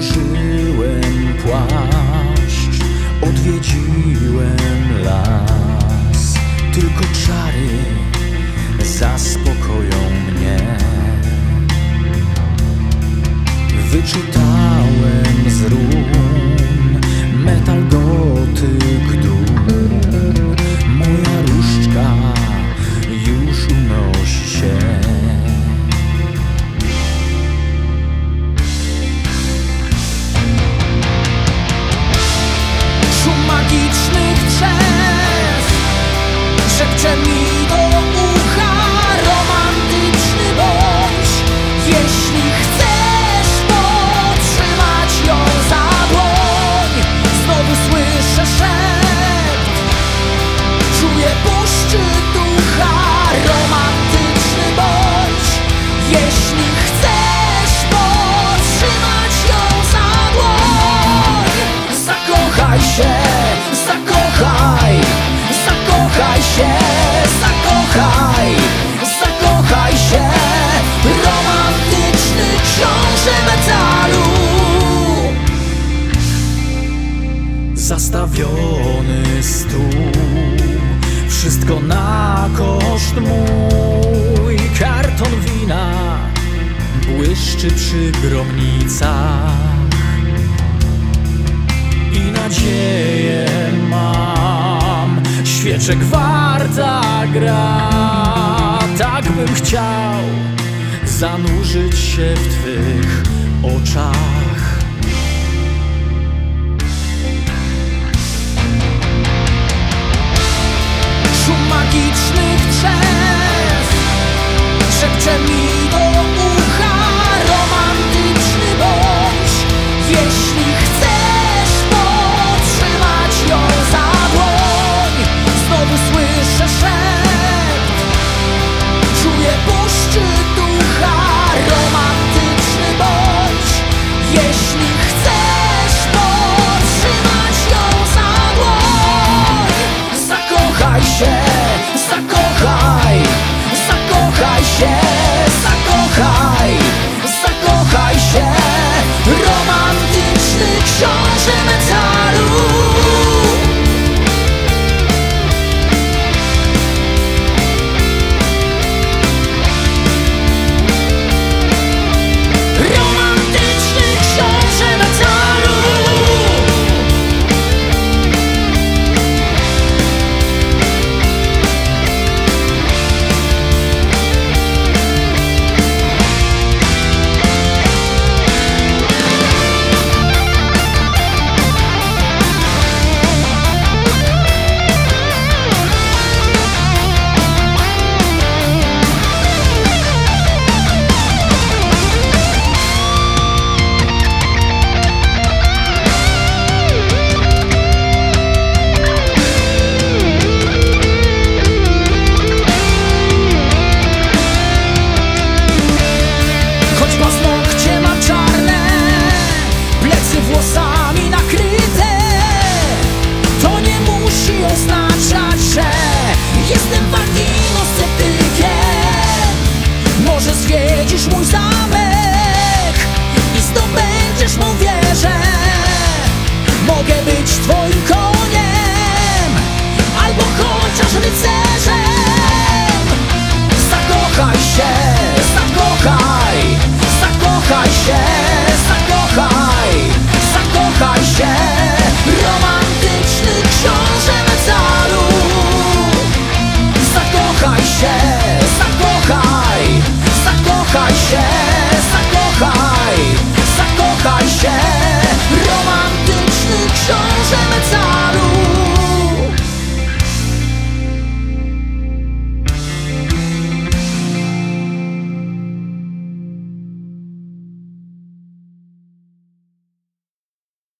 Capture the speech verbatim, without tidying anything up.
Założyłem płaszcz, odwiedziłem las. Tylko czary zaspokoją mnie. Wyczytałem z run metal, gotyk, dum. Moja różdżka już unosi się. Szum magicznych drzew szepcze mi do ucha. Romantyczny bądź, jeśli chcesz podtrzymać ją za dłoń. Znowu słyszę szept, czuję puszczy ducha. Romantyczny bądź, jeśli chcesz podtrzymać ją za dłoń. Zakochaj się, zakochaj, zakochaj się, zakochaj, zakochaj się. Romantyczny książę metalu. Zastawiony stół, wszystko na koszt mój. Karton wina błyszczy przy gromnicach i nadzieję mam, świeczek warta gra. Tak bym chciał zanurzyć się w Twych oczach. Szum magicznych drzew szepcze mi do ucha. Romantyczny bądź, jeśli chcesz podtrzymać ją za dłoń. Znowu słyszę szept, czuję puszczy ducha. Romantyczny bądź, jeśli chcesz podtrzymać ją za dłoń. Zakochaj się, zakochaj, zakochaj się, zakochaj, zakochaj się. Romantyczny książę metalu. Romantyczny książę metalu. Włosami nakryte, to nie musi oznaczać, że jestem waginosceptykiem. Może zwiedzisz mój zamek i zdobędziesz mą wieżę. Mogę być twoim koniem albo chociaż rycerzem. Zakochaj się, zakochaj, zakochaj się.